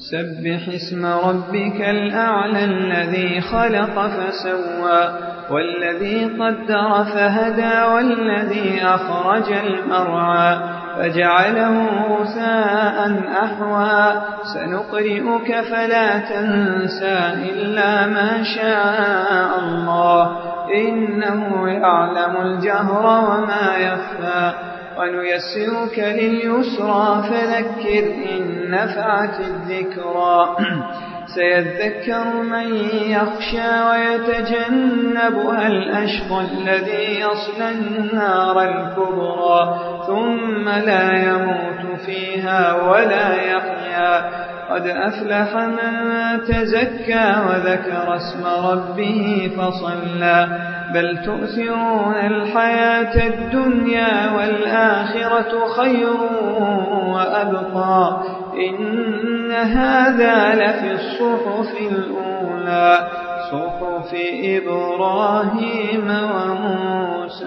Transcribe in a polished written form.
سبح اسم ربك الأعلى الذي خلق فسوى والذي قدر فهدى والذي أخرج المرعى فجعله غثاء أحوى سنقرئك فلا تنسى إلا ما شاء الله إنه يعلم الجهر وما يخفى ونيسرك لليسرى فذكر إن نفعت الذكرى سيذكر من يخشى ويتجنبها الأشقى الذي يصلى النار الكبرى ثم لا يموت فيها ولا يحيا قد أفلح من تزكى وذكر اسم ربه فصلى بل تؤثرون الحياة الدنيا والآخرة خير وأبقى إن هذا لفي الصحف الأولى صحف إبراهيم وموسى